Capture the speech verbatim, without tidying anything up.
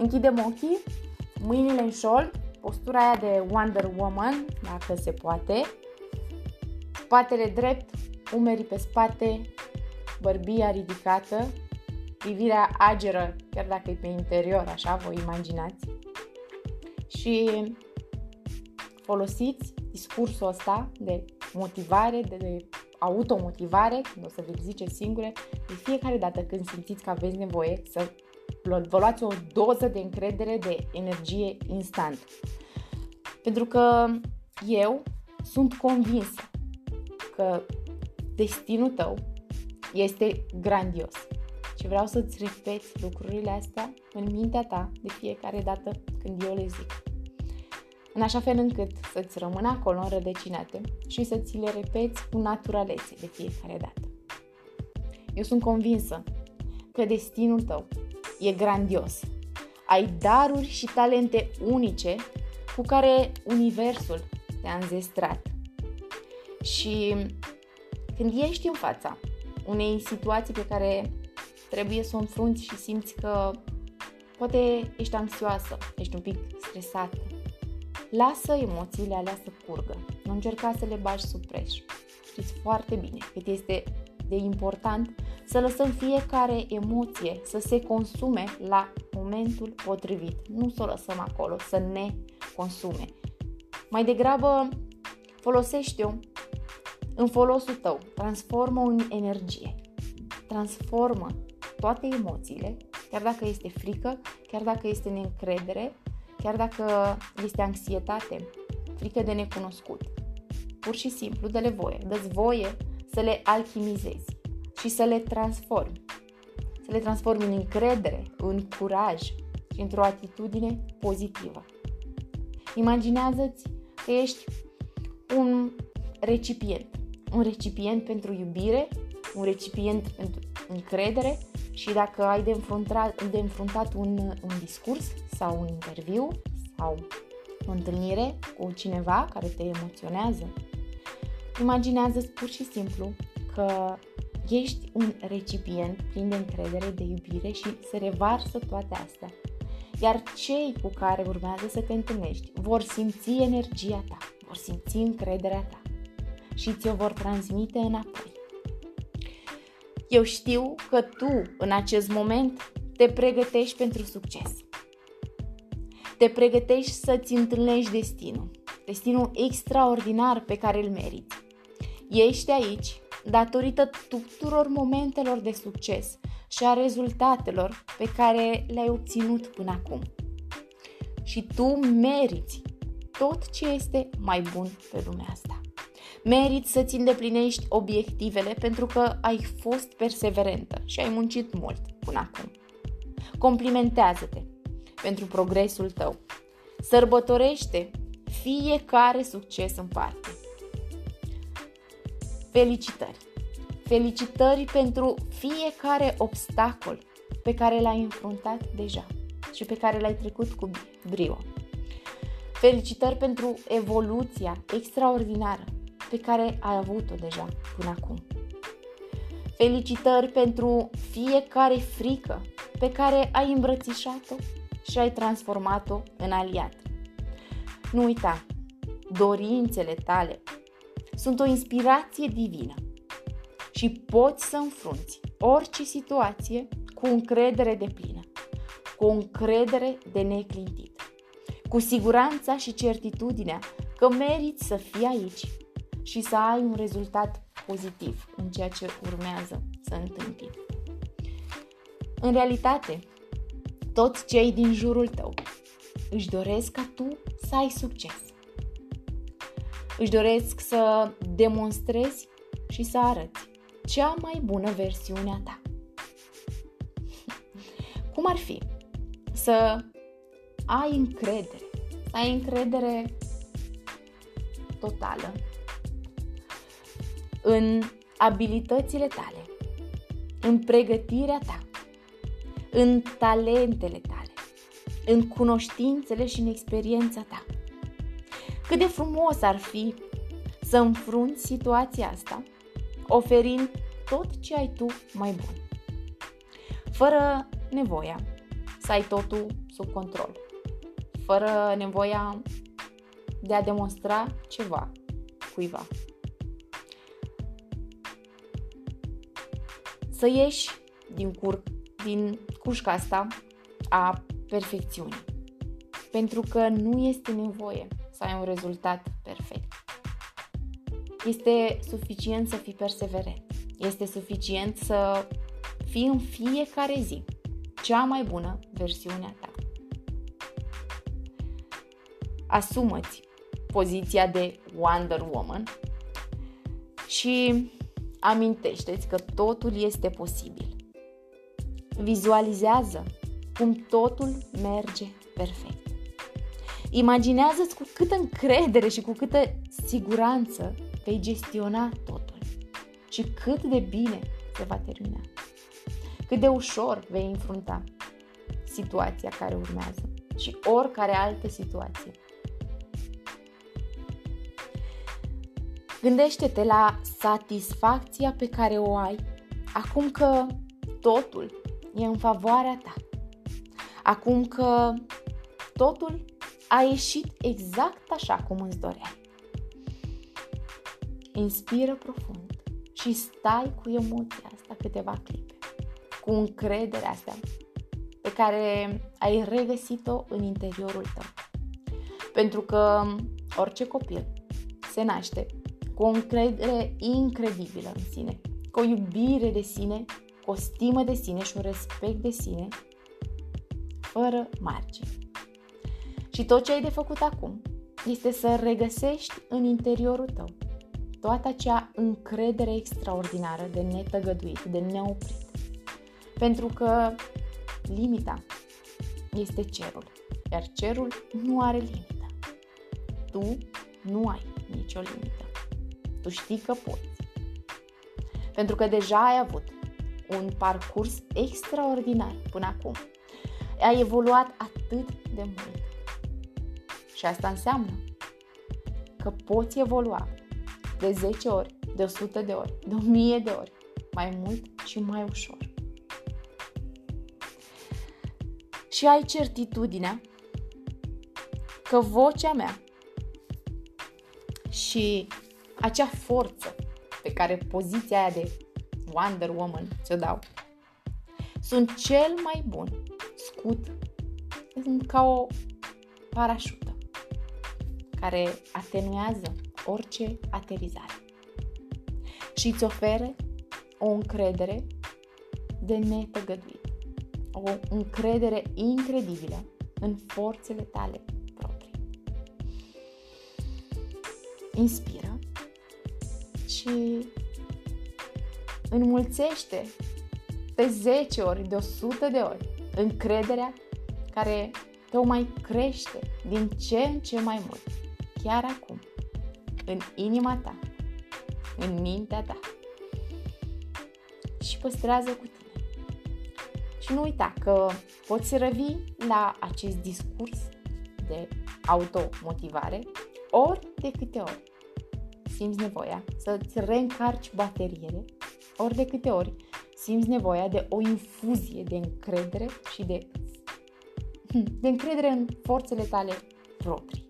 Închidem ochii, mâinile în șold, postura aia de Wonder Woman, dacă se poate. Spatele drept, umerii pe spate, bărbia ridicată, privirea ageră, chiar dacă e pe interior, așa, vă imaginați. Și folosiți discursul ăsta de motivare, de, de automotivare, când o să vi-l ziceți singure, de fiecare dată când simțiți că aveți nevoie să vă luați o doză de încredere, de energie instant. Pentru că eu sunt convinsă că destinul tău este grandios. Și vreau să-ți repeți lucrurile astea în mintea ta de fiecare dată când eu le zic. În așa fel încât să-ți rămână acolo înrădăcinate și să ți le repeți cu naturalețe de fiecare dată. Eu sunt convinsă că destinul tău e grandios. Ai daruri și talente unice cu care universul te-a înzestrat. Și când ești în fața unei situații pe care trebuie să o înfrunți și simți că poate ești anxioasă, ești un pic stresată, lasă emoțiile alea să curgă. Nu încerca să le bagi sub preș. Știți foarte bine cât este de important să lăsăm fiecare emoție să se consume la momentul potrivit. Nu să o lăsăm acolo, să ne consume. Mai degrabă folosește-o în folosul tău. Transformă-o în energie. Transformă toate emoțiile, chiar dacă este frică, chiar dacă este neîncredere, chiar dacă este anxietate, frică de necunoscut. Pur și simplu, dă-le voie. Dă-ți voie să le alchimizezi și să le transformi. Să le transformi în încredere, în curaj și într-o atitudine pozitivă. Imaginează-ți că ești un recipient. Un recipient pentru iubire, un recipient pentru încredere și dacă ai de înfruntat, de înfruntat un, un discurs sau un interviu sau o întâlnire cu cineva care te emoționează, imaginează-ți pur și simplu că ești un recipient plin de încredere, de iubire și se revarsă toate astea. Iar cei cu care urmează să te întâlnești vor simți energia ta, vor simți încrederea ta și ți-o vor transmite înapoi. Eu știu că tu, în acest moment, te pregătești pentru succes. Te pregătești să-ți întâlnești destinul. Destinul extraordinar pe care îl meriți. Ești aici datorită tuturor momentelor de succes și a rezultatelor pe care le-ai obținut până acum. Și tu meriți tot ce este mai bun pe lumea asta. Meriți să-ți îndeplinești obiectivele pentru că ai fost perseverentă și ai muncit mult până acum. Complimentează-te pentru progresul tău. Sărbătorește fiecare succes în parte. Felicitări! Felicitări pentru fiecare obstacol pe care l-ai înfruntat deja și pe care l-ai trecut cu brio. Felicitări pentru evoluția extraordinară pe care ai avut-o deja până acum. Felicitări pentru fiecare frică pe care ai îmbrățișat-o și ai transformat-o în aliat. Nu uita, dorințele tale sunt o inspirație divină și poți să înfrunți orice situație cu încredere deplină, cu o încredere de neclintit, cu siguranța și certitudinea că meriți să fii aici și să ai un rezultat pozitiv în ceea ce urmează să întâmpini. În realitate, toți cei din jurul tău își doresc ca tu să ai succes. Își doresc să demonstrezi și să arăți cea mai bună versiune a ta. Cum ar fi să ai încredere, să ai încredere totală în abilitățile tale, în pregătirea ta, în talentele tale, în cunoștințele și în experiența ta. Cât de frumos ar fi să înfrunți situația asta, oferind tot ce ai tu mai bun, fără nevoia să ai totul sub control, fără nevoia de a demonstra ceva cuiva. Să ieși din, cur- din cușca asta a perfecțiunii, pentru că nu este nevoie să ai un rezultat perfect. Este suficient să fii perseverent. Este suficient să fii în fiecare zi cea mai bună versiune a ta. Asumă-ți poziția de Wonder Woman și amintește-ți că totul este posibil. Vizualizează cum totul merge perfect. Imaginează-ți cu câtă încredere și cu câtă siguranță vei gestiona totul și cât de bine se va termina. Cât de ușor vei înfrunta situația care urmează și oricare altă situație. Gândește-te la satisfacția pe care o ai acum că totul e în favoarea ta. Acum că totul a ieșit exact așa cum îți doreai. Inspiră profund și stai cu emoția asta câteva clipe, cu încrederea asta pe care ai regăsit-o în interiorul tău. Pentru că orice copil se naște cu o încredere incredibilă în sine, cu o iubire de sine, cu o stimă de sine și un respect de sine, fără margini. Și tot ce ai de făcut acum este să regăsești în interiorul tău toată acea încredere extraordinară de netăgăduit, de neoprit. Pentru că limita este cerul, iar cerul nu are limită. Tu nu ai nicio limită. Tu știi că poți. Pentru că deja ai avut un parcurs extraordinar până acum. Ai evoluat atât de mult. Și asta înseamnă că poți evolua de zece ori, de o sută de ori, de o mie de ori, mai mult și mai ușor. Și ai certitudinea că vocea mea și acea forță pe care poziția aia de Wonder Woman ți-o dau sunt cel mai bun scut, sunt ca o parașută care atenuează orice aterizare și îți oferă o încredere de netăgăduit, o încredere incredibilă în forțele tale proprii. Inspiră și înmulțește de zece ori, de o sută de ori încrederea care te o mai crește din ce în ce mai mult, chiar acum, în inima ta, în mintea ta. Și păstrează cu tine. Și nu uita că poți revii la acest discurs de automotivare ori de câte ori simți nevoia să-ți reîncarci bateriile, ori de câte ori simți nevoia de o infuzie de încredere și de, de încredere în forțele tale proprii.